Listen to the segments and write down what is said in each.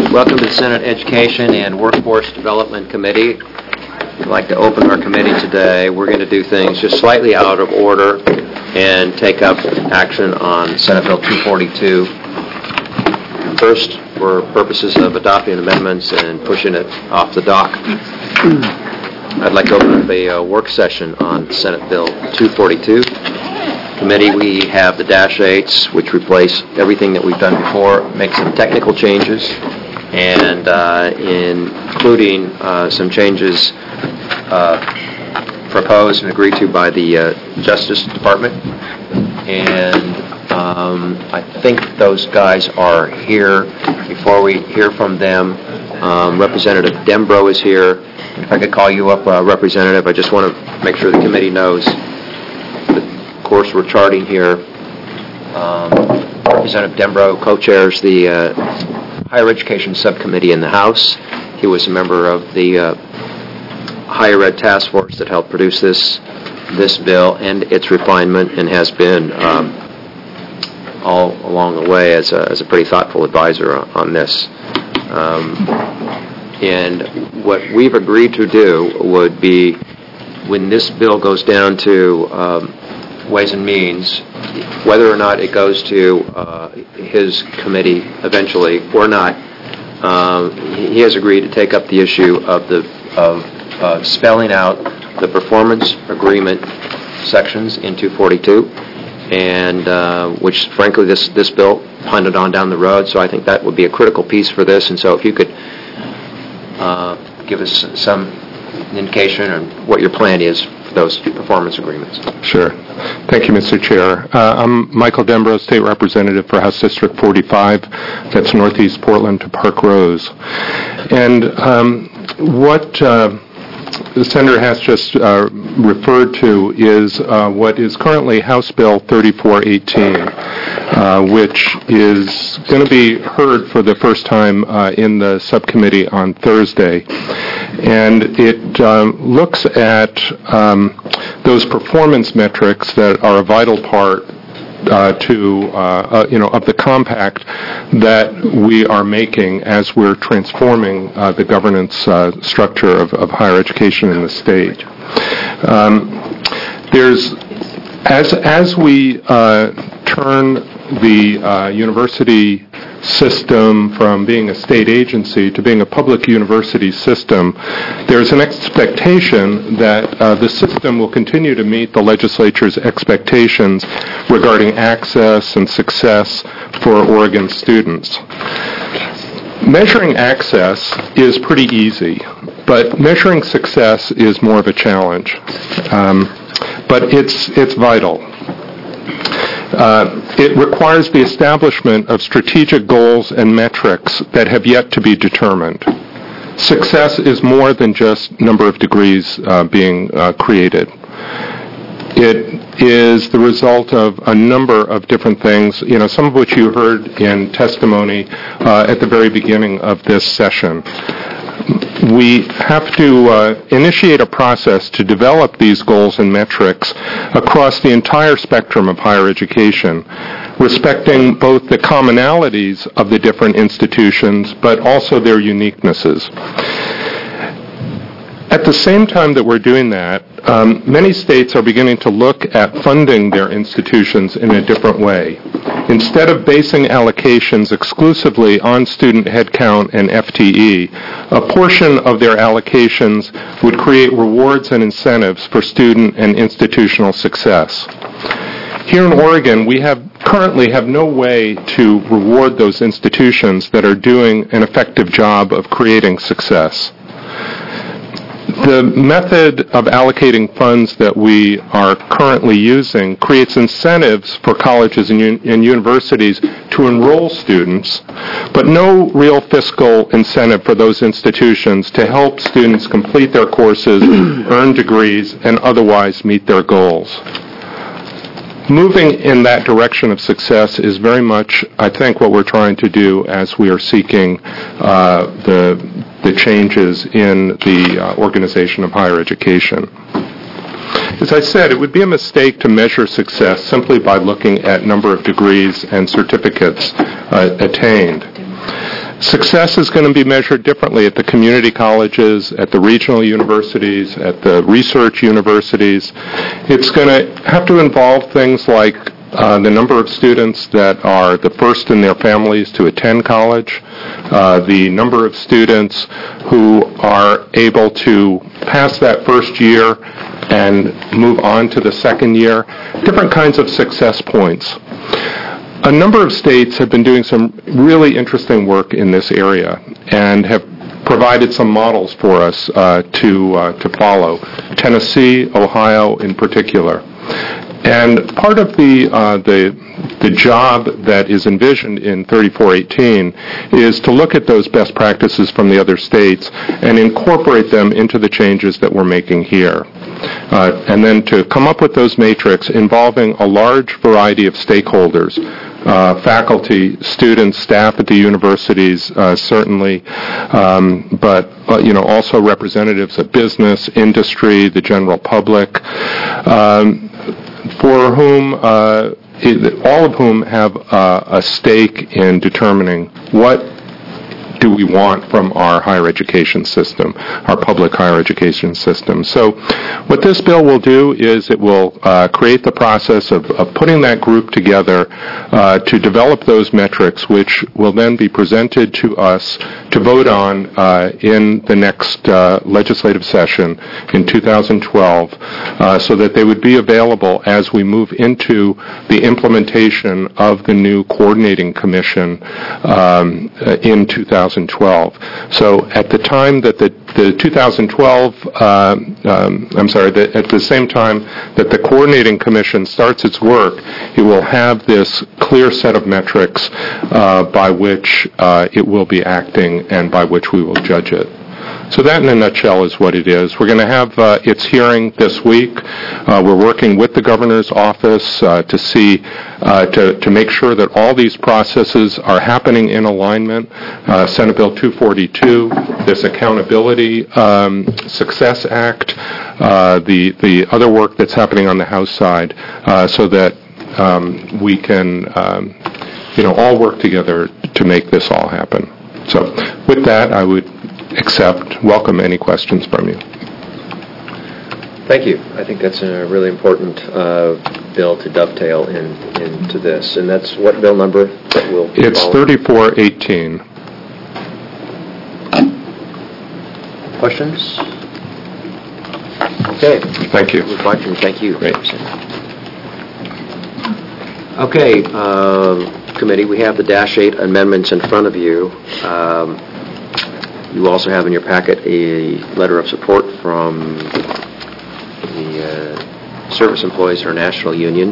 Welcome to the Senate Education and Workforce Development Committee. I'd like to open our committee today. We're going to do things just slightly out of order and take up action on Senate Bill 242. First, for purposes of adopting amendments and pushing it off the dock, I'd like to open up a work session on Senate Bill 242. Committee, we have the -8s, which replace everything that we've done before, make some technical changes, and including some changes proposed and agreed to by the Justice Department. And I think those guys are here. Before we hear from them, Representative Dembro is here. If I could call you up, Representative, I just want to make sure the committee knows the course we're charting here. Representative Dembro co-chairs the Higher Education Subcommittee in the House. He was a member of the Higher Ed Task Force that helped produce this bill and its refinement, and has been all along the way as a pretty thoughtful advisor on this. And what we've agreed to do would be, when this bill goes down to Ways and Means, whether or not it goes to his committee eventually or not, he has agreed to take up the issue of spelling out the performance agreement sections in 242, and which, frankly, this bill punted on down the road. So I think that would be a critical piece for this. And so, if you could give us some indication on what your plan is for those performance agreements. Sure. Thank you, Mr. Chair. I'm Michael Dembro, State Representative for House District 45. That's Northeast Portland to Park Rose. And what the Senator has just referred to is what is currently House Bill 3418, which is going to be heard for the first time in the subcommittee on Thursday. And it looks at those performance metrics that are a vital part of the compact that we are making as we're transforming the governance structure of higher education in the state. As we turn the university system from being a state agency to being a public university system, there's an expectation that the system will continue to meet the legislature's expectations regarding access and success for Oregon students. Measuring access is pretty easy, but measuring success is more of a challenge. But it's vital. It requires the establishment of strategic goals and metrics that have yet to be determined. Success is more than just number of degrees being created. It is the result of a number of different things, some of which you heard in testimony at the very beginning of this session. We have to initiate a process to develop these goals and metrics across the entire spectrum of higher education, respecting both the commonalities of the different institutions, but also their uniquenesses. At the same time that we're doing that, many states are beginning to look at funding their institutions in a different way. Instead of basing allocations exclusively on student headcount and FTE, a portion of their allocations would create rewards and incentives for student and institutional success. Here in Oregon, we currently have no way to reward those institutions that are doing an effective job of creating success. The method of allocating funds that we are currently using creates incentives for colleges and universities to enroll students, but no real fiscal incentive for those institutions to help students complete their courses, earn degrees, and otherwise meet their goals. Moving in that direction of success is very much, I think, what we're trying to do as we are seeking the changes in the organization of higher education. As I said, it would be a mistake to measure success simply by looking at number of degrees and certificates attained. Success is going to be measured differently at the community colleges, at the regional universities, at the research universities. It's going to have to involve things like the number of students that are the first in their families to attend college, the number of students who are able to pass that first year and move on to the second year, different kinds of success points. A number of states have been doing some really interesting work in this area and have provided some models for us to follow. Tennessee, Ohio in particular. And part of the job that is envisioned in 3418 is to look at those best practices from the other states and incorporate them into the changes that we're making here. And then to come up with those matrix involving a large variety of stakeholders, faculty, students, staff at the universities, certainly, but also representatives of business, industry, the general public, for whom all of whom have a stake in determining what do we want from our higher education system, our public higher education system. So what this bill will do is it will create the process of putting that group together to develop those metrics, which will then be presented to us to vote on in the next legislative session in 2012, so that they would be available as we move into the implementation of the new coordinating commission in 2012. So at the time that the 2012, at the same time that the coordinating commission starts its work, it will have this clear set of metrics by which it will be acting and by which we will judge it. So that in a nutshell is what it is. We're going to have its hearing this week. We're working with the governor's office to see, to make sure that all these processes are happening in alignment. Senate Bill 242, this Accountability Success Act, the other work that's happening on the House side, so that we can, all work together to make this all happen. So with that, I would welcome any questions from you. Thank you. I think that's a really important bill to dovetail into this. And that's what bill number that will be It's 3418. Questions? Okay. Thank you. Reflection. Thank you. Great. Okay, committee, we have the Dash 8 amendments in front of you. You also have in your packet a letter of support from the Service Employees International Union.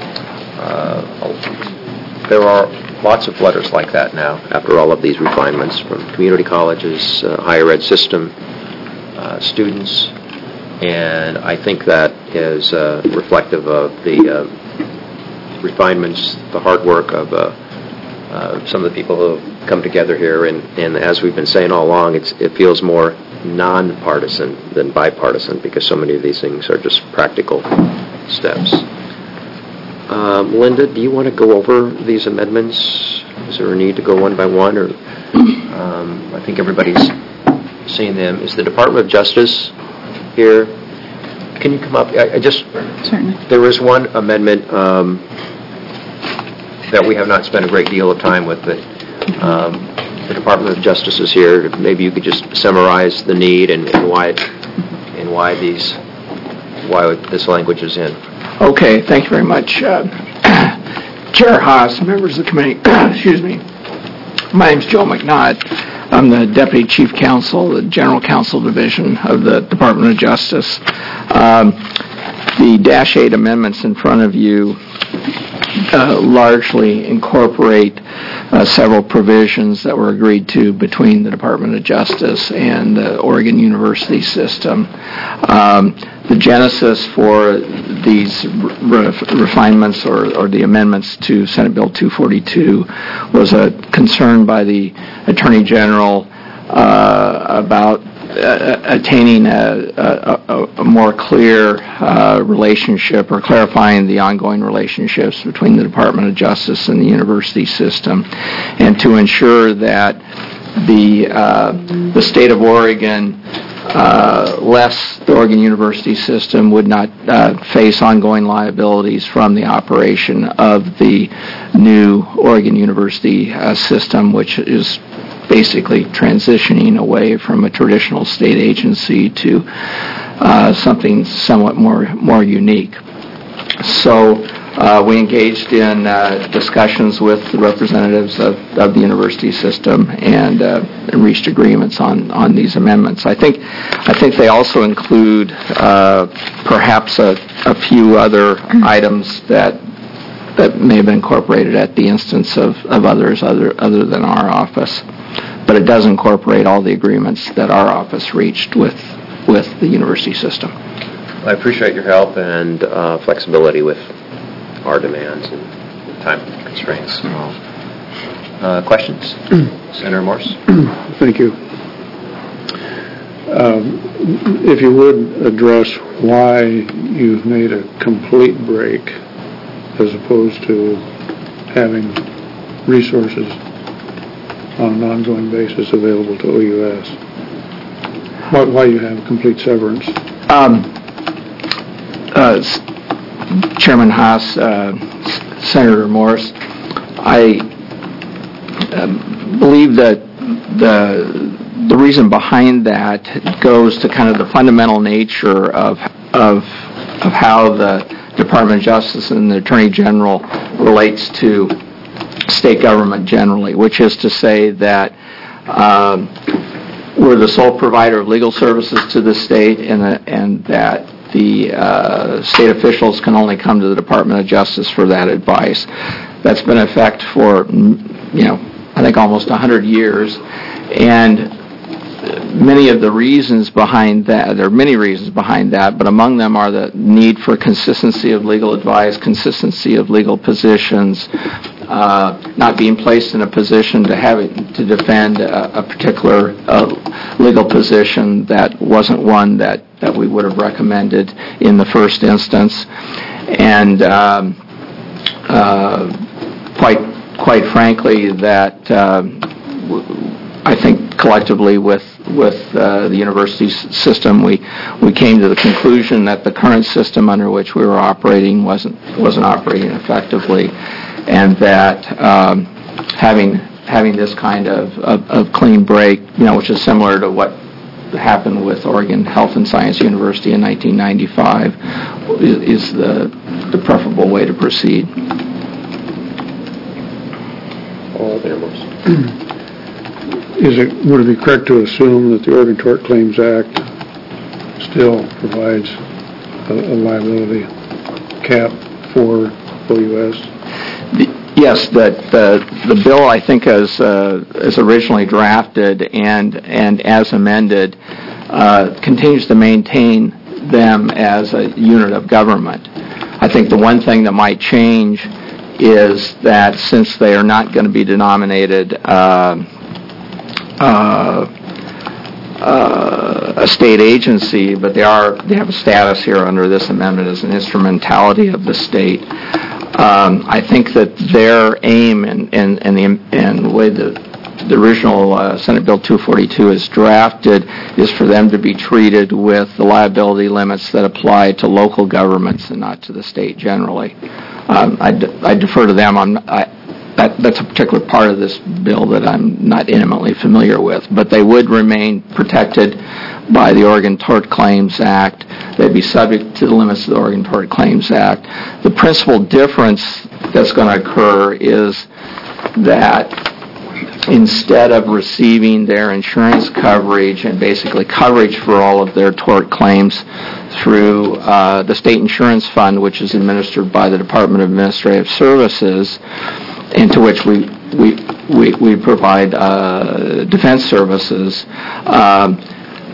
There are lots of letters like that now after all of these refinements from community colleges, higher ed system, students, and I think that is reflective of the refinements, the hard work of some of the people who have come together here, and as we've been saying all along, it feels more non-partisan than bipartisan because so many of these things are just practical steps. Linda, do you want to go over these amendments? Is there a need to go one by one, or I think everybody's seen them. Is the Department of Justice here? Can you come up? Certainly. There is one amendment that we have not spent a great deal of time with, but the Department of Justice is here. Maybe you could just summarize the need and why this language is in. Okay, thank you very much. Chair Haas, members of the committee, excuse me. My name is Joe McNaught. I'm the Deputy Chief Counsel, the General Counsel Division of the Department of Justice. The Dash 8 amendments in front of you largely incorporate several provisions that were agreed to between the Department of Justice and the Oregon University system. The genesis for these refinements or the amendments to Senate Bill 242 was a concern by the Attorney General about attaining a more clear relationship, or clarifying the ongoing relationships between the Department of Justice and the university system, and to ensure that the state of Oregon, less the Oregon University system, would not face ongoing liabilities from the operation of the new Oregon University system, which is basically transitioning away from a traditional state agency to something somewhat more unique. So we engaged in discussions with the representatives of the university system and reached agreements on these amendments. I think they also include perhaps a few other items that may have been incorporated at the instance of others other than our office. But it does incorporate all the agreements that our office reached with the university system. I appreciate your help and flexibility with our demands and time constraints. Questions? Senator Morse? Thank you. If you would address why you've made a complete break as opposed to having resources on an ongoing basis available to OUS. Why you have complete severance? Chairman Haas, Senator Morse, I believe that the reason behind that goes to kind of the fundamental nature of how the Department of Justice and the Attorney General relates to state government generally, which is to say that we're the sole provider of legal services to the state, and that the state officials can only come to the Department of Justice for that advice. That's been in effect for, I think almost 100 years, and many of the reasons behind that, there are many reasons behind that, but among them are the need for consistency of legal advice, consistency of legal positions, not being placed in a position to defend a particular legal position that wasn't one that we would have recommended in the first instance, and quite frankly, that I think collectively with the university system, we came to the conclusion that the current system under which we were operating wasn't operating effectively, and that having this kind of clean break, which is similar to what happened with Oregon Health and Science University in 1995, is the preferable way to proceed. Would it be correct to assume that the Oregon Tort Claims Act still provides a liability cap for OUS? Yes, the bill, I think, as originally drafted and as amended, continues to maintain them as a unit of government. I think the one thing that might change is that since they are not going to be denominated a state agency, but they have a status here under this amendment as an instrumentality of the state. I think that their aim and the way the original Senate Bill 242 is drafted is for them to be treated with the liability limits that apply to local governments and not to the state generally. I defer to them. That's a particular part of this bill that I'm not intimately familiar with, but they would remain protected by the Oregon Tort Claims Act. They'd be subject to the limits of the Oregon Tort Claims Act. The principal difference that's going to occur is that instead of receiving their insurance coverage and basically coverage for all of their tort claims through the State Insurance Fund, which is administered by the Department of Administrative Services, into which we provide defense services,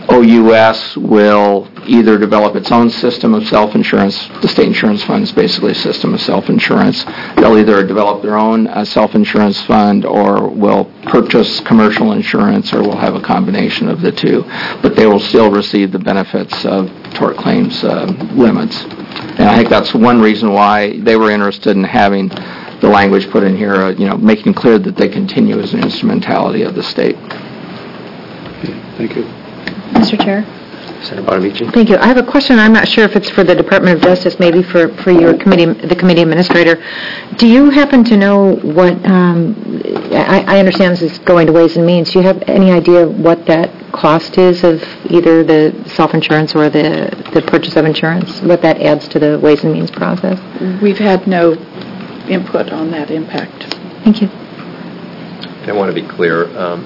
OUS will either develop its own system of self-insurance. The state insurance fund is basically a system of self-insurance. They'll either develop their own self-insurance fund or will purchase commercial insurance or will have a combination of the two. But they will still receive the benefits of tort claims limits. And I think that's one reason why they were interested in having the language put in here, making clear that they continue as an instrumentality of the state. Thank you. Mr. Chair? Senator Bonamici? Thank you. I have a question. I'm not sure if it's for the Department of Justice, maybe for your committee, the committee administrator. Do you happen to know what, I understand this is going to Ways and Means. Do you have any idea what that cost is of either the self-insurance or the purchase of insurance, what that adds to the Ways and Means process? We've had no input on that impact. Thank you. I want to be clear.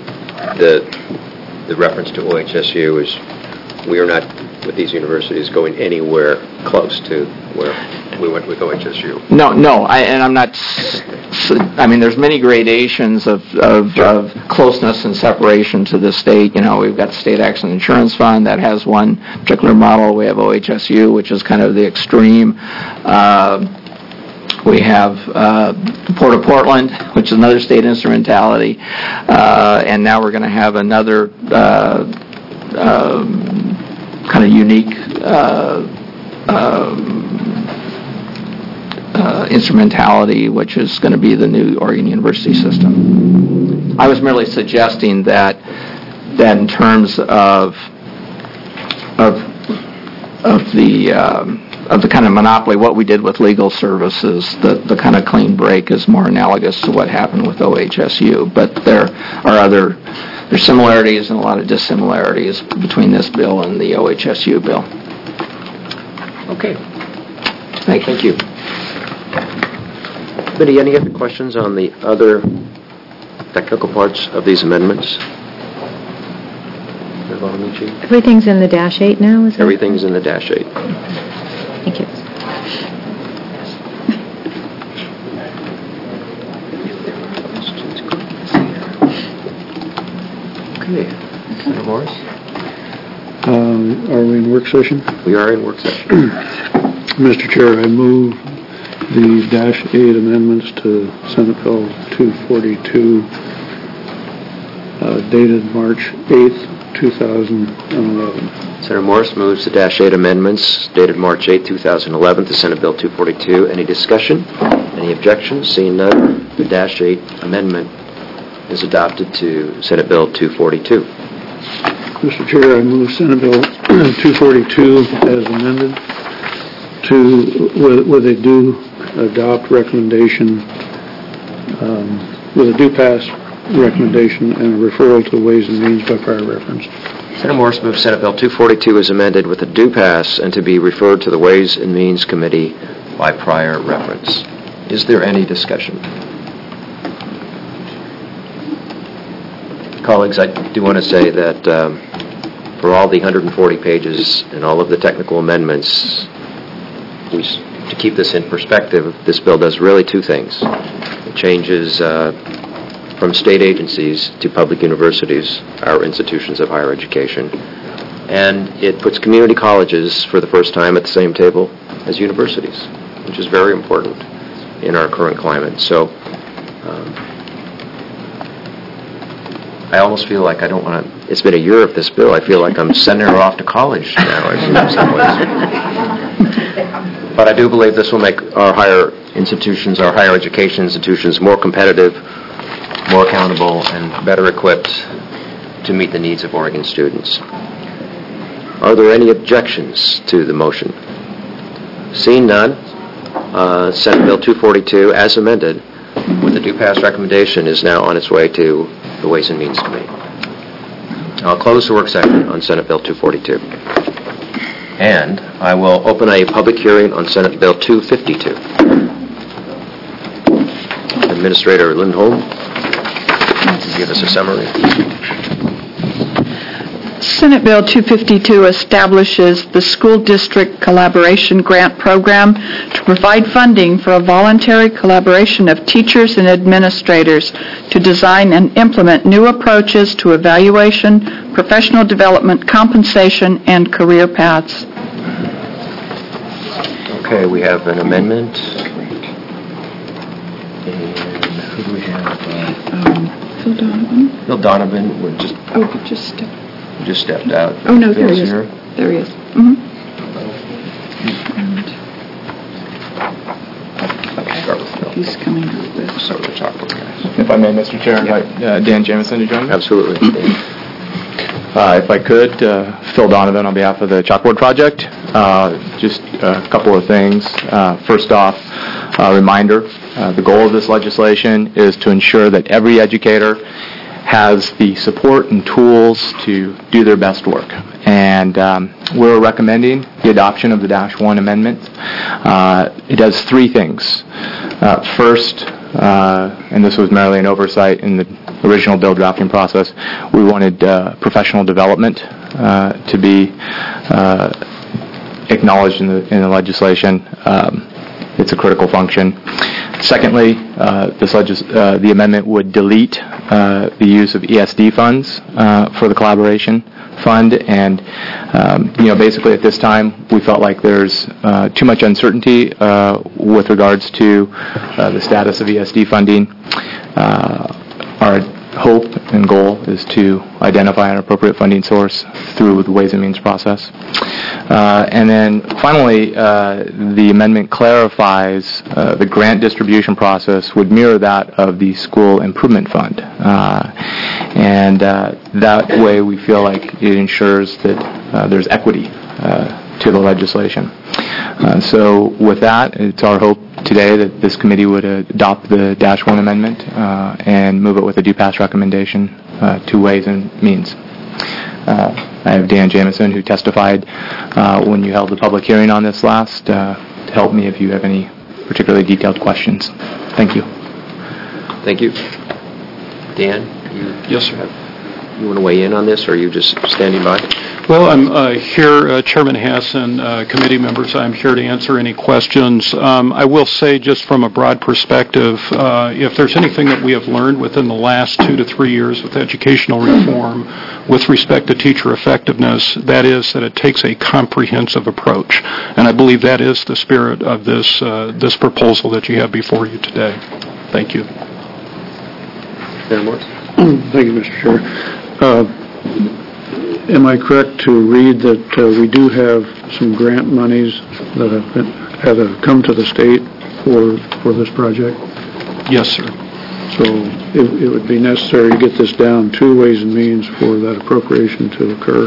The reference to OHSU is we are not, with these universities, going anywhere close to where we went with OHSU. No, I'm not. There's many gradations of closeness and separation to the state. We've got the State Accident Insurance Fund that has one particular model. We have OHSU, which is kind of the extreme. We have Port of Portland, which is another state instrumentality, and now we're going to have another kind of unique instrumentality, which is going to be the new Oregon University system. I was merely suggesting that in terms of the kind of monopoly, what we did with legal services, the kind of clean break is more analogous to what happened with OHSU. But there's similarities and a lot of dissimilarities between this bill and the OHSU bill. Okay. Thank you. Committee, any other questions on the other technical parts of these amendments? Senator Bonamici? Everything's in the -8 now, is that? Everything's in the -8. Thank you. Okay. Senator Morris? Are we in work session? We are in work session. Mr. Chair, I move the -8 amendments to Senate Bill 242 dated March 8th, 2011. Senator Morris moves the -8 amendments dated March 8, 2011 to Senate Bill 242. Any discussion? Any objections? Seeing none, the -8 amendment is adopted to Senate Bill 242. Mr. Chair, I move Senate Bill 242 as amended with a due adopt recommendation, with a due pass recommendation and a referral to Ways and Means by prior reference. Senator Morris moves Senate Bill 242 as amended with a due pass and to be referred to the Ways and Means Committee by prior reference. Is there any discussion? Colleagues, I do want to say that for all the 140 pages and all of the technical amendments, to keep this in perspective, this bill does really two things. It changes from state agencies to public universities, our institutions of higher education, and it puts community colleges for the first time at the same table as universities, which is very important in our current climate. So I almost feel like I don't want to, it's been a year of this bill, I feel like I'm sending her off to college now in some ways. But I do believe this will make our higher institutions, our higher education institutions more competitive, more accountable, and better equipped to meet the needs of Oregon students. Are there any objections to the motion? Seeing none, Senate Bill 242, as amended, with the due pass recommendation, is now on its way to the Ways and Means Committee. I'll close the work session on Senate Bill 242. And I will open a public hearing on Senate Bill 252. Administrator Lindholm, give us a summary. Senate Bill 252 establishes the School District Collaboration Grant Program to provide funding for a voluntary collaboration of teachers and administrators to design and implement new approaches to evaluation, professional development, compensation, and career paths. Okay, we have an amendment. And who do we have? Phil Donovan. Bill Donovan would just stepped out. Oh, no, there Bill's he is. here. There he is. Start with Phil. He's coming up with... Start with the chalkboard guys. If I may, Mr. Chair, invite Dan Jamison to join me. Absolutely. If I could, Phil Donovan on behalf of the Chalkboard Project. Just a couple of things. First off, a reminder, the goal of this legislation is to ensure that every educator has the support and tools to do their best work. And we're recommending the adoption of the Dash 1 amendment. It does three things. First, and this was merely an oversight in the original bill drafting process, we wanted professional development to be acknowledged in the legislation. It's a critical function. Secondly, the amendment would delete the use of ESD funds for the collaboration fund, and basically at this time we felt like there's too much uncertainty with regards to the status of ESD funding. Our hope and goal is to identify an appropriate funding source through the Ways and Means process. And then finally, the amendment clarifies the grant distribution process would mirror that of the School Improvement Fund. And that way we feel like it ensures that there's equity to the legislation. So with that, it's our hope today that this committee would adopt the Dash 1 amendment and move it with a do-pass recommendation to Ways and Means. I have Dan Jamison, who testified when you held the public hearing on this last, to help me if you have any particularly detailed questions. Thank you. Thank you. Dan, Yes, sir. you want to weigh in on this, or are you just standing by? Well, I'm here, Chairman Hassan, committee members, I'm here to answer any questions. I will say, just from a broad perspective, if there's anything that we have learned within the last 2 to 3 years with educational reform with respect to teacher effectiveness, that is that it takes a comprehensive approach. And I believe that is the spirit of this proposal that you have before you today. Thank you. Senator Morris? Thank you, Mr. Chair. Am I correct to read that we do have some grant monies that have come to the state for this project? Yes, sir. So it would be necessary to get this down to Ways and Means for that appropriation to occur?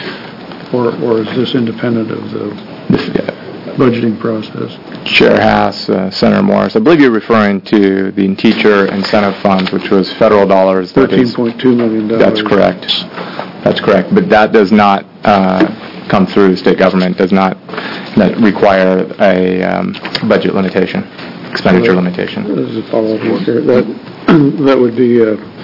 Or is this independent of the budgeting process? Chair Haas, Senator Morris, I believe you're referring to the teacher incentive funds, which was federal dollars. $13.2 million. That's correct. That's correct. But that does not come through the state government, does not require a budget limitation, expenditure limitation. As a follow-up here, that would be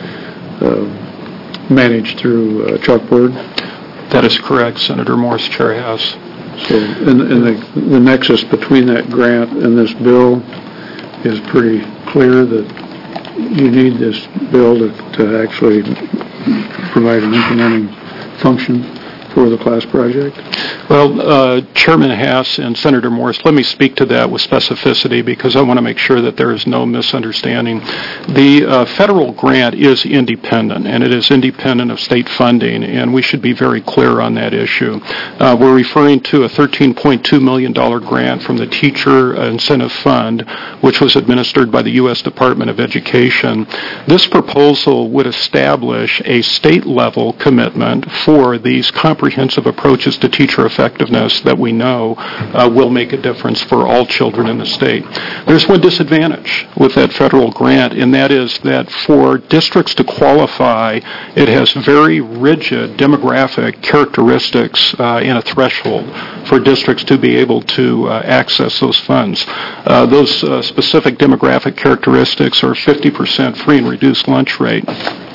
managed through Chalkboard? That is correct, Senator Morris, Chair Haas. So, and the nexus between that grant and this bill is pretty clear that you need this bill to actually provide an implementing function for the class project? Well, Chairman Haas and Senator Morris, let me speak to that with specificity because I want to make sure that there is no misunderstanding. The federal grant is independent, and it is independent of state funding, and we should be very clear on that issue. We're referring to a $13.2 million grant from the Teacher Incentive Fund, which was administered by the U.S. Department of Education. This proposal would establish a state-level commitment for these comprehensive approaches to teacher effectiveness that we know will make a difference for all children in the state. There's one disadvantage with that federal grant, and that is that for districts to qualify, it has very rigid demographic characteristics and a threshold for districts to be able to access those funds. Those specific demographic characteristics are 50% free and reduced lunch rate,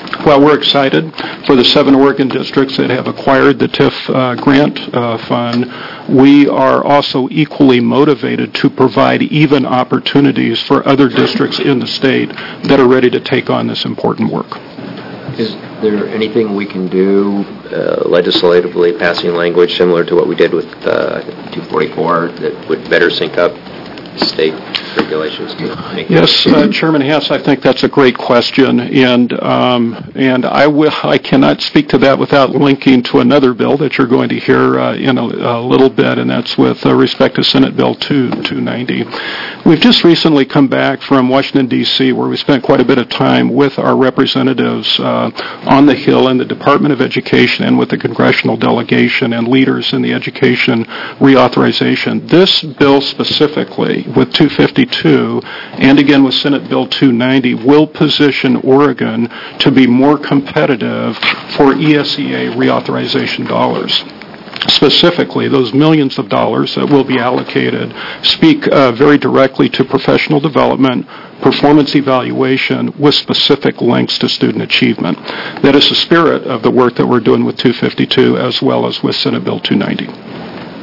While we're excited for the 7 Oregon districts that have acquired the TIF grant fund, we are also equally motivated to provide even opportunities for other districts in the state that are ready to take on this important work. Is there anything we can do legislatively, passing language similar to what we did with 244 that would better sync up state regulations to make Yes, Chairman Hess, I think that's a great question, and I cannot speak to that without linking to another bill that you're going to hear in a little bit, and that's with respect to Senate Bill 290. We've just recently come back from Washington, D.C., where we spent quite a bit of time with our representatives on the Hill in the Department of Education and with the congressional delegation and leaders in the education reauthorization. This bill specifically, with 252 and again with Senate Bill 290, will position Oregon to be more competitive for ESEA reauthorization dollars. Specifically, those millions of dollars that will be allocated speak very directly to professional development, performance evaluation with specific links to student achievement. That is the spirit of the work that we're doing with 252 as well as with Senate Bill 290.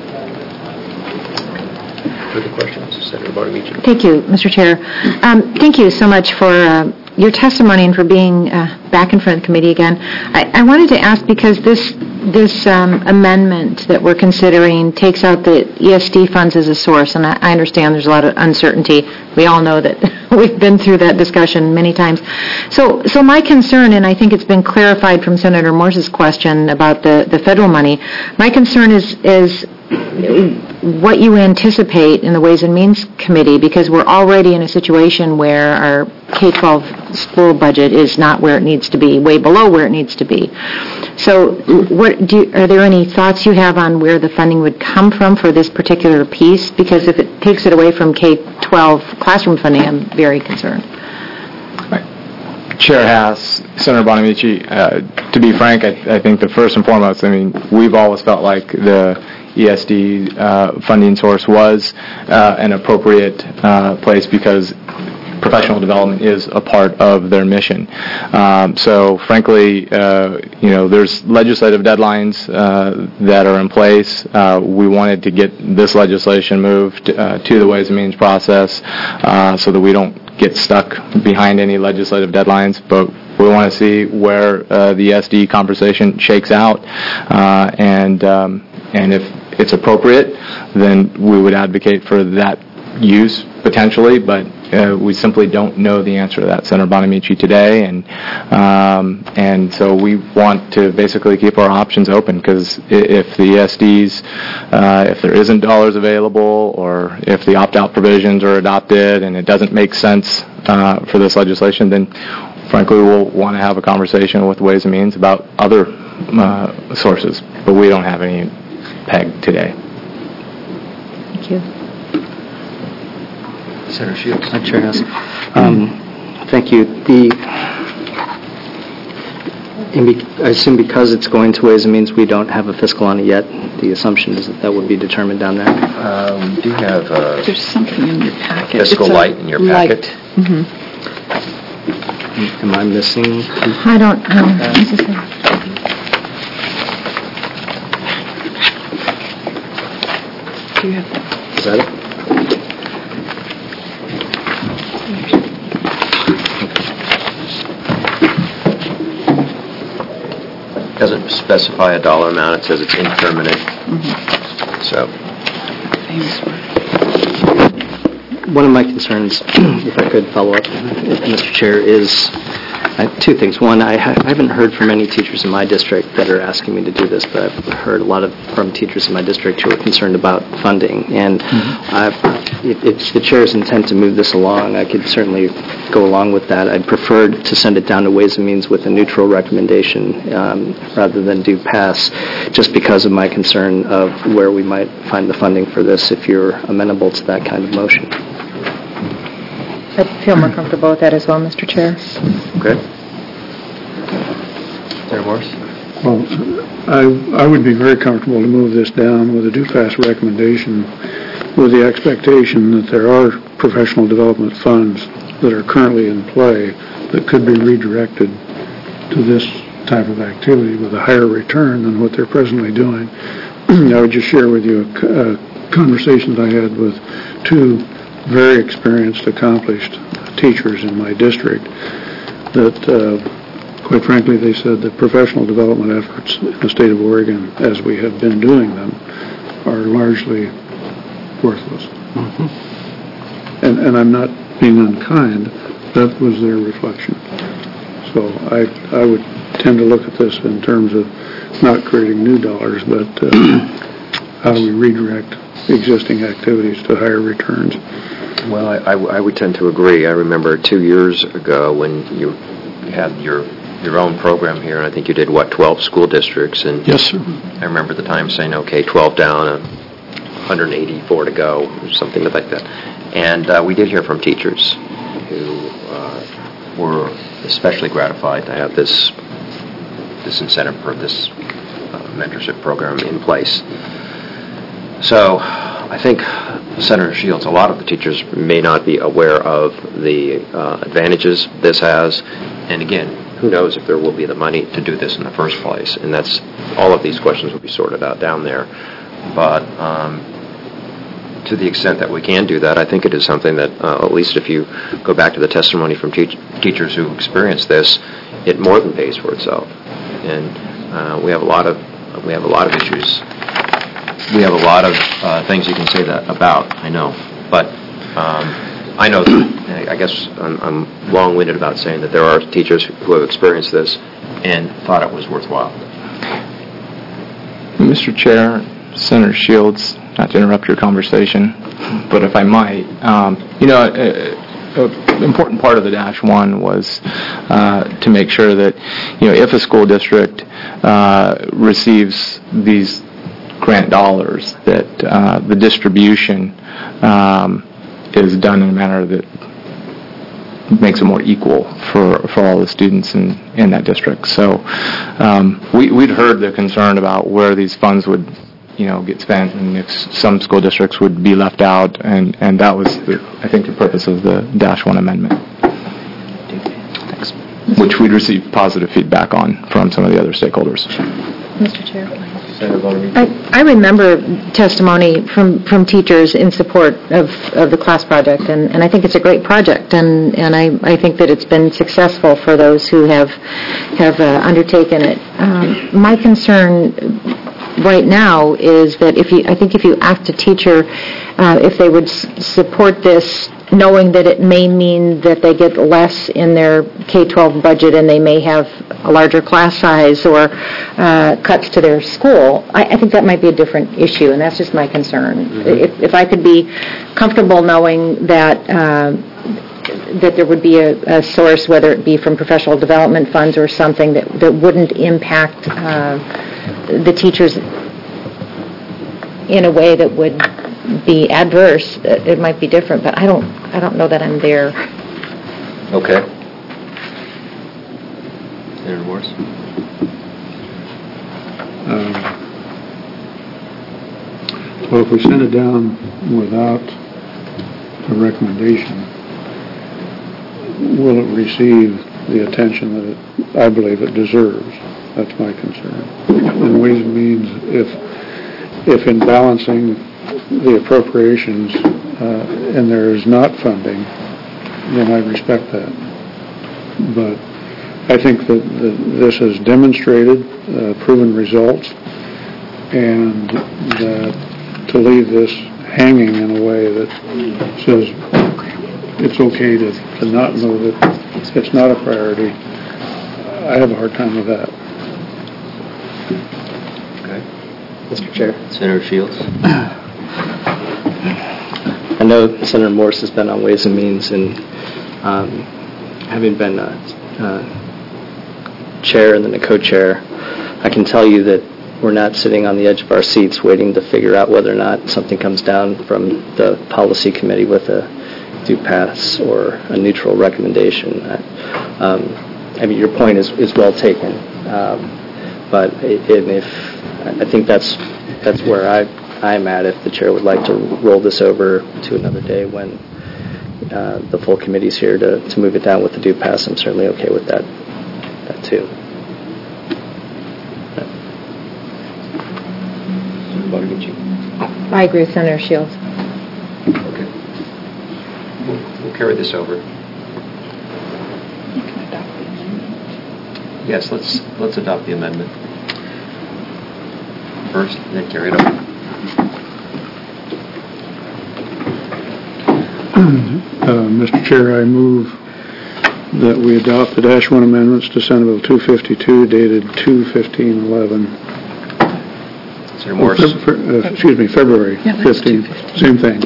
Further questions? Senator Bonamici. Thank you, Mr. Chair. Thank you so much for your testimony and for being back in front of the committee again. I wanted to ask, because this amendment that we're considering takes out the ESD funds as a source, and I understand there's a lot of uncertainty. We all know that we've been through that discussion many times. So my concern, and I think it's been clarified from Senator Morse's question about the federal money, my concern is what you anticipate in the Ways and Means Committee, because we're already in a situation where our K-12 school budget is not where it needs to be, way below where it needs to be. So are there any thoughts you have on where the funding would come from for this particular piece? Because if it takes it away from K-12 classroom funding, I'm very concerned. Chair Haas, Senator Bonamici, to be frank, I think the first and foremost, we've always felt like the ESD funding source was an appropriate place because professional development is a part of their mission. So frankly, there's legislative deadlines that are in place. We wanted to get this legislation moved to the Ways and Means process so that we don't get stuck behind any legislative deadlines, but we want to see where the ESD conversation shakes out, and if it's appropriate, then we would advocate for that use potentially, but we simply don't know the answer to that, Senator Bonamici, today, and so we want to basically keep our options open, because if the ESDs, if there isn't dollars available, or if the opt-out provisions are adopted and it doesn't make sense for this legislation, then frankly we'll want to have a conversation with Ways and Means about other sources, but we don't have any peg today. Thank you. Senator Shields. Chair Hess. Thank you. I assume because it's going to Ways and Means, we don't have a fiscal on it yet. The assumption is that would be determined down there. We do have There's something in your packet. fiscal light in your packet. Mm-hmm. Am I missing? I don't know. Do you have that? Is that it? It doesn't specify a dollar amount. It says it's impermanent. So, One of my concerns, if I could follow up, Mr. Chair, is two things. One, I haven't heard from any teachers in my district that are asking me to do this, but I've heard a lot from teachers in my district who are concerned about funding. And if it's the chair's intent to move this along, I could certainly go along with that. I'd prefer to send it down to Ways and Means with a neutral recommendation rather than do pass, just because of my concern of where we might find the funding for this if you're amenable to that kind of motion. I'd feel more comfortable with that as well, Mr. Chair. okay. Senator Morse? Well, I would be very comfortable to move this down with a do-pass recommendation with the expectation that there are professional development funds that are currently in play that could be redirected to this type of activity with a higher return than what they're presently doing. I would just share with you a conversation that I had with two very experienced, accomplished teachers in my district that, quite frankly, they said that professional development efforts in the state of Oregon, as we have been doing them, are largely worthless. And I'm not being unkind. That was their reflection. So I would tend to look at this in terms of not creating new dollars, but how do we redirect existing activities to higher returns. Well, I would tend to agree. I remember 2 years ago when you had your own program here, and I think you did, 12 school districts? And yes, sir. I remember the time saying, okay, 12 down, 184 to go, or something like that. And we did hear from teachers who were especially gratified to have this incentive for this mentorship program in place. So I think, Senator Shields, a lot of the teachers may not be aware of the advantages this has. And again, who knows if there will be the money to do this in the first place. And that's, all of these questions will be sorted out down there. But to the extent that we can do that, I think it is something that, at least if you go back to the testimony from teachers who experienced this, it more than pays for itself. And we have a lot of issues. We have a lot of things you can say that about, I know. But I know that, I guess I'm long-winded about saying that there are teachers who have experienced this and thought it was worthwhile. Mr. Chair, Senator Shields, not to interrupt your conversation, but if I might, an important part of the -1 was to make sure that, if a school district receives these grant dollars, that the distribution is done in a manner that makes it more equal for all the students in that district. So we'd heard the concern about where these funds would get spent, and if some school districts would be left out, and that was, I think, the purpose of the -1 amendment. Thanks. Which we'd received positive feedback on from some of the other stakeholders. Mr. Chair. I remember testimony from teachers in support of the class project, and I think it's a great project, and I think that it's been successful for those who have undertaken it. My concern right now is that if you ask a teacher if they would support this, knowing that it may mean that they get less in their K-12 budget and they may have a larger class size or cuts to their school, I think that might be a different issue, and that's just my concern. Mm-hmm. If I could be comfortable knowing that there would be a source, whether it be from professional development funds or something that wouldn't impact the teachers in a way that would be adverse, it might be different, but I don't know that I'm there. Okay. Senator Morris? Well, if we send it down without a recommendation, will it receive the attention that I believe it deserves? That's my concern. In Ways and Means, if in balancing the appropriations and there is not funding, then I respect that. But I think that this has demonstrated proven results, and that to leave this hanging in a way that says it's okay to not know that it's not a priority, I have a hard time with that. Okay. Mr. Chair. Senator Shields? I know Senator Morris has been on Ways and Means, and having been chair and then a co-chair, I can tell you that we're not sitting on the edge of our seats waiting to figure out whether or not something comes down from the policy committee with a due pass or a neutral recommendation. I mean, your point is well taken, but I think that's where I'm at. If the chair would like to roll this over to another day when the full committee's here to move it down with the due pass, I'm certainly okay with that. that too. I agree with Senator Shields. Okay. We'll carry this over. Yes, let's adopt the amendment first, and then carry it over. Mr. Chair, I move that we adopt the Dash 1 amendments to Senate Bill 252 dated 2/15/11. Senator Morris. February 15th. Same thing.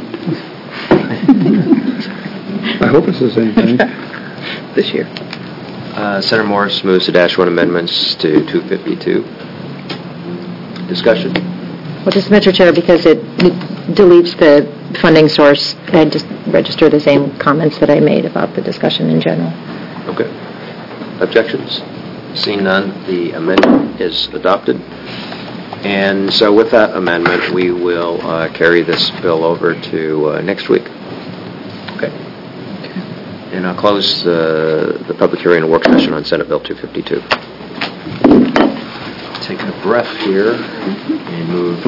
I hope it's the same thing. This year. Senator Morris moves the Dash 1 amendments to 252. Discussion? Well, just, Mr. Chair, because it deletes the funding source, I just register the same comments that I made about the discussion in general. Okay. Objections? Seeing none, the amendment is adopted. And so with that amendment, we will carry this bill over to next week. Okay. And I'll close the public hearing and work session on Senate Bill 252. Take a breath here and move to...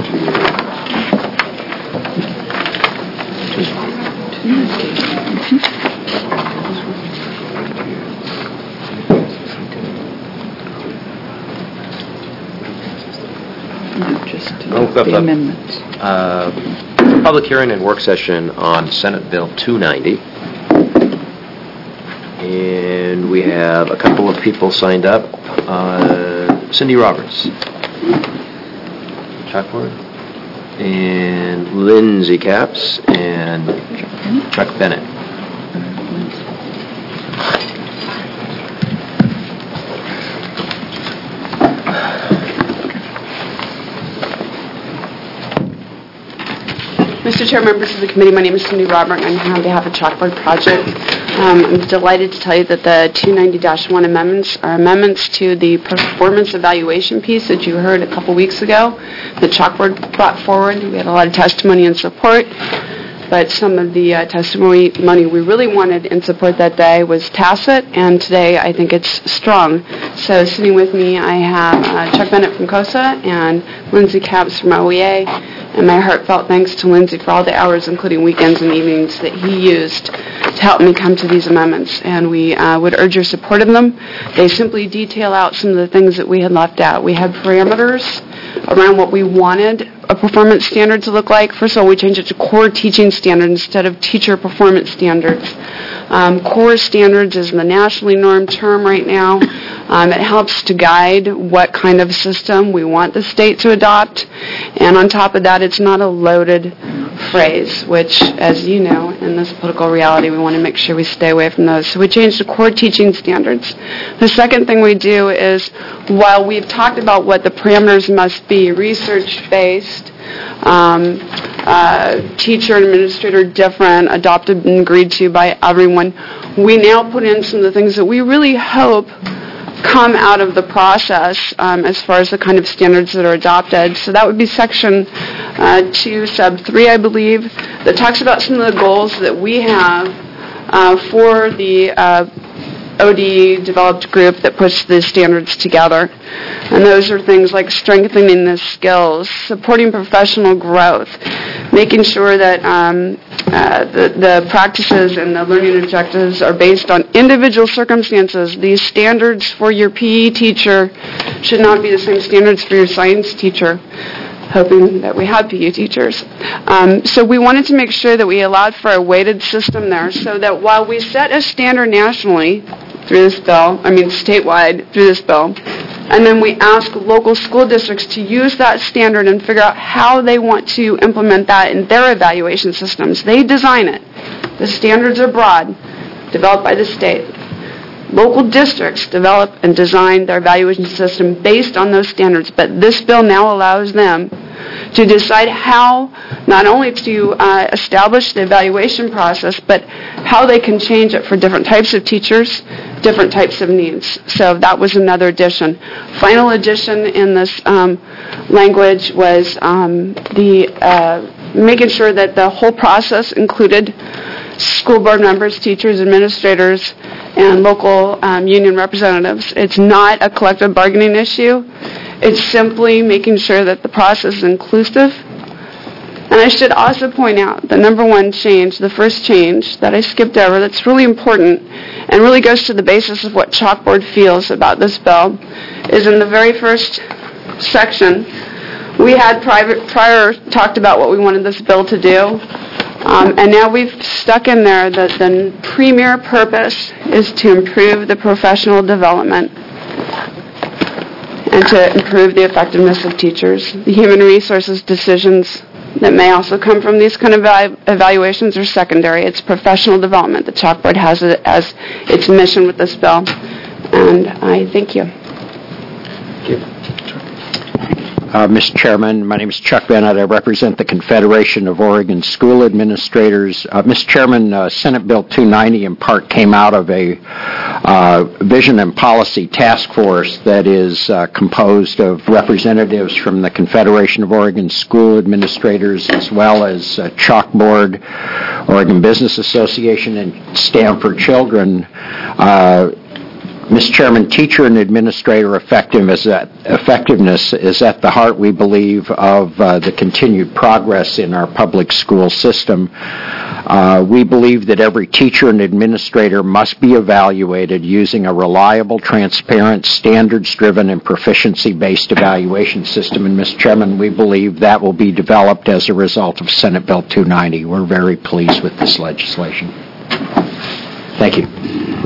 The amendments. Public hearing and work session on Senate Bill 290. And we have a couple of people signed up. Cindy Roberts, Chuck Ward, and Lindsay Capps, and Chuck Bennett. Mr. Chair, members of the committee, my name is Cindy Robert, and I'm here on behalf of Chalkboard Project. I'm delighted to tell you that the 290-1 amendments are amendments to the performance evaluation piece that you heard a couple weeks ago that Chalkboard brought forward. We had a lot of testimony and support, but some of the testimony we really wanted in support that day was tacit, and today I think it's strong. So sitting with me, I have Chuck Bennett from COSA and Lindsay Capps from OEA, and my heartfelt thanks to Lindsay for all the hours, including weekends and evenings, that he used to help me come to these amendments. And we would urge your support of them. They simply detail out some of the things that we had left out. We had parameters around what we wanted a performance standard to look like. First of all, we changed it to core teaching standards instead of teacher performance standards. Core standards is the nationally normed term right now. It helps to guide what kind of system we want the state to adopt. And on top of that, it's not a loaded phrase, which, as you know, in this political reality, we want to make sure we stay away from those. So we changed to core teaching standards. The second thing we do is, while we've talked about what the parameters must be, research-based, teacher and administrator different, adopted and agreed to by everyone, we now put in some of the things that we really hope come out of the process as far as the kind of standards that are adopted. So that would be section 2 sub 3, I believe, that talks about some of the goals that we have for the OD developed group that puts the standards together. And those are things like strengthening the skills, supporting professional growth, making sure that the practices and the learning objectives are based on individual circumstances. These standards for your PE teacher should not be the same standards for your science teacher, hoping that we have PE teachers. So we wanted to make sure that we allowed for a weighted system there so that while we set a standard nationally through this bill, statewide through this bill, and then we ask local school districts to use that standard and figure out how they want to implement that in their evaluation systems. They design it. The standards are broad, developed by the state. Local districts develop and design their evaluation system based on those standards, but this bill now allows them to decide how not only to establish the evaluation process, but how they can change it for different types of teachers, different types of needs. So that was another addition. Final addition in this language was making sure that the whole process included school board members, teachers, administrators, and local union representatives. It's not a collective bargaining issue. It's simply making sure that the process is inclusive. And I should also point out the number one change, the first change that I skipped over that's really important and really goes to the basis of what Chalkboard feels about this bill, is in the very first section. We had prior talked about what we wanted this bill to do, and now we've stuck in there that the premier purpose is to improve the professional development and to improve the effectiveness of teachers. The human resources decisions that may also come from these kind of evaluations are secondary. It's professional development. The Chalkboard has it as its mission with this bill, and I thank you. Mr. Chairman, my name is Chuck Bennett. I represent the Confederation of Oregon School Administrators. Mr. Chairman, Senate Bill 290 in part came out of a vision and policy task force that is composed of representatives from the Confederation of Oregon School Administrators as well as Chalkboard, Oregon Business Association, and Stanford Children. Mr. Chairman, teacher and administrator effectiveness is at the heart, we believe, of the continued progress in our public school system. We believe that every teacher and administrator must be evaluated using a reliable, transparent, standards-driven, and proficiency-based evaluation system. And, Mr. Chairman, we believe that will be developed as a result of Senate Bill 290. We're very pleased with this legislation. Thank you.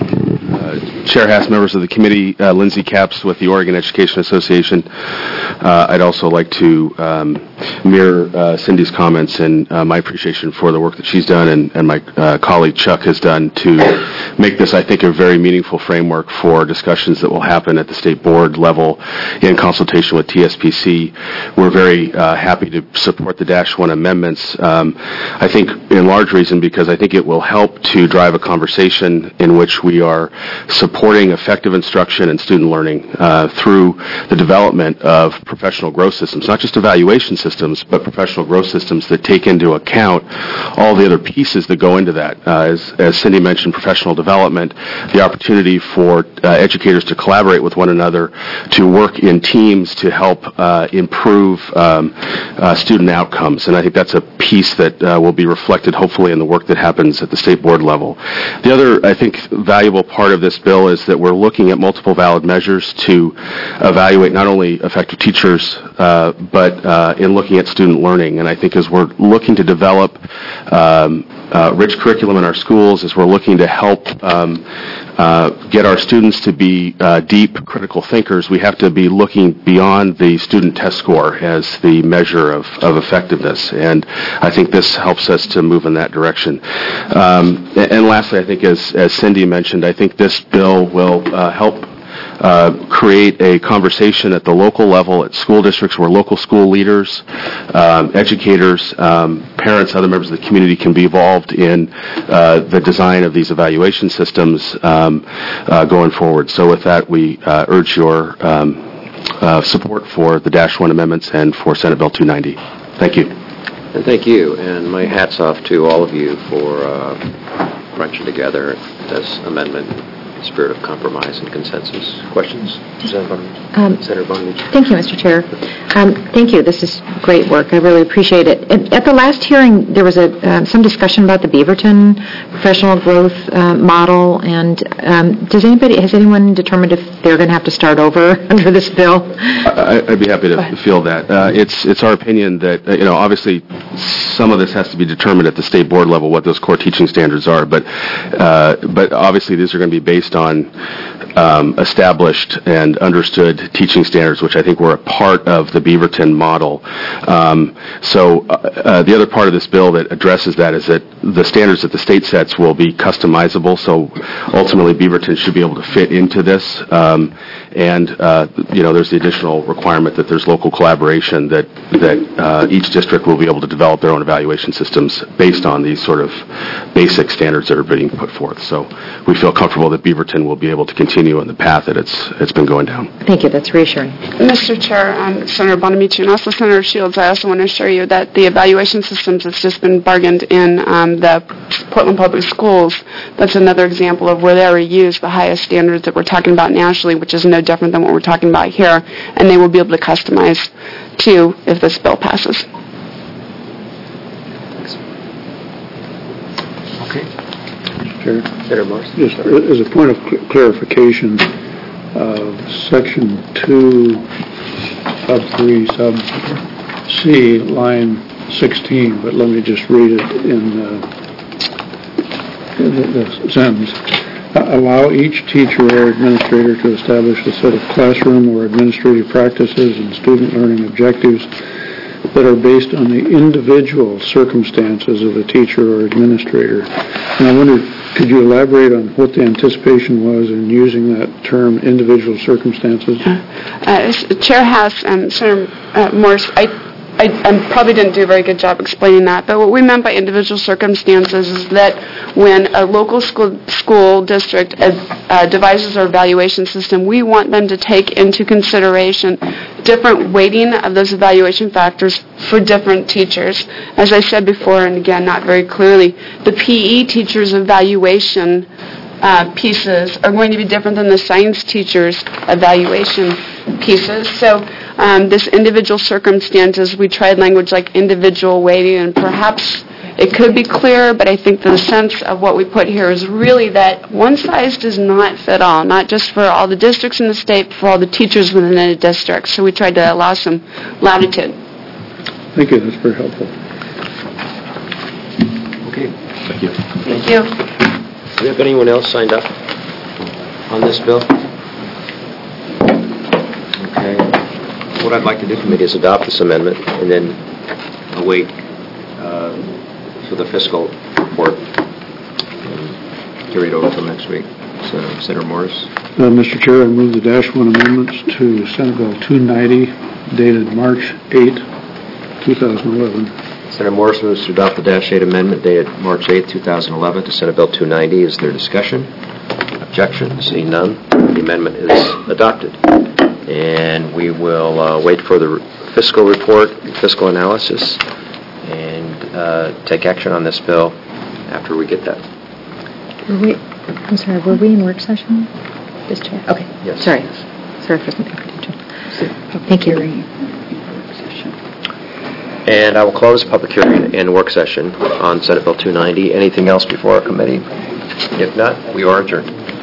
Chair Haas, members of the committee, Lindsay Capps with the Oregon Education Association. I'd also like to mirror Cindy's comments and my appreciation for the work that she's done and my colleague Chuck has done to make this, I think, a very meaningful framework for discussions that will happen at the state board level in consultation with TSPC. We're very happy to support the -1 amendments. I think in large reason because I think it will help to drive a conversation in which we are supporting effective instruction and student learning through the development of professional growth systems, not just evaluation systems, but professional growth systems that take into account all the other pieces that go into that. As Cindy mentioned, professional development, the opportunity for educators to collaborate with one another, to work in teams to help improve student outcomes. And I think that's a piece that will be reflected hopefully in the work that happens at the state board level. The other, I think, valuable part of this bill is that we're looking at multiple valid measures to evaluate not only effective teachers, but in looking at student learning. And I think as we're looking to develop rich curriculum in our schools, as we're looking to help get our students to be deep critical thinkers, we have to be looking beyond the student test score as the measure of effectiveness. And I think this helps us to move in that direction. And lastly, I think as Cindy mentioned, I think this bill will help create a conversation at the local level, at school districts where local school leaders, educators, parents, other members of the community can be involved in the design of these evaluation systems going forward. So with that, we urge your support for the -1 amendments and for Senate Bill 290. Thank you. And thank you. And my hat's off to all of you for crunching together this amendment. Spirit of compromise and consensus. Questions? Senator Bonamici. Thank you, Mr. Chair. Thank you. This is great work. I really appreciate it. At the last hearing, there was some discussion about the Beaverton professional growth model, and has anyone determined if they're going to have to start over under this bill? I'd be happy to field that. It's our opinion that obviously some of this has to be determined at the state board level what those core teaching standards are, but obviously these are going to be based on established and understood teaching standards, which I think were a part of the Beaverton model. So the other part of this bill that addresses that is that the standards that the state sets will be customizable, so ultimately Beaverton should be able to fit into this. And there's the additional requirement that there's local collaboration, that each district will be able to develop their own evaluation systems based on these sort of basic standards that are being put forth. So we feel comfortable that Beaverton will be able to continue on the path that it's been going down. Thank you. That's reassuring. Mr. Chair, Senator Bonamici and also Senator Shields, I also want to assure you that the evaluation systems that's just been bargained in the Portland Public Schools, that's another example of where they already use the highest standards that we're talking about nationally, which is no different than what we're talking about here, and they will be able to customize too if this bill passes. Okay. Chair, Senator Morris? just as a point of clarification, Section 2 sub 3 sub C, line 16, but let me just read it in the sentence. Allow each teacher or administrator to establish a set of classroom or administrative practices and student learning objectives that are based on the individual circumstances of the teacher or administrator. And I wonder, could you elaborate on what the anticipation was in using that term, individual circumstances? Chair Haas and Senator Morris, I probably didn't do a very good job explaining that, but what we meant by individual circumstances is that when a local school district devises our evaluation system, we want them to take into consideration different weighting of those evaluation factors for different teachers. As I said before, and again, not very clearly, the PE teacher's evaluation pieces are going to be different than the science teacher's evaluation pieces. So this individual circumstances, we tried language like individual weighting, and perhaps it could be clearer, but I think the sense of what we put here is really that one size does not fit all, not just for all the districts in the state, but for all the teachers within a district. So we tried to allow some latitude. Thank you. That's very helpful. Okay. Thank you. Thank you. Do we have anyone else signed up on this bill? Okay. What I'd like to do, committee, is adopt this amendment and then await for the fiscal report and carry it over until next week. So, Senator Morris. Mr. Chair, I move the -1 amendments to Senate Bill 290, dated March 8, 2011. Senator Morris moves to adopt the -8 amendment dated March 8, 2011 to Senate Bill 290. Is there discussion? Objection? Seeing none, the amendment is adopted. And we will wait for the fiscal report, fiscal analysis, and take action on this bill after we get that. I'm sorry, were we in work session? Just check. Okay. Yes. Sorry for something. Thank you. And I will close the public hearing and work session on Senate Bill 290. Anything else before our committee? If not, we are adjourned.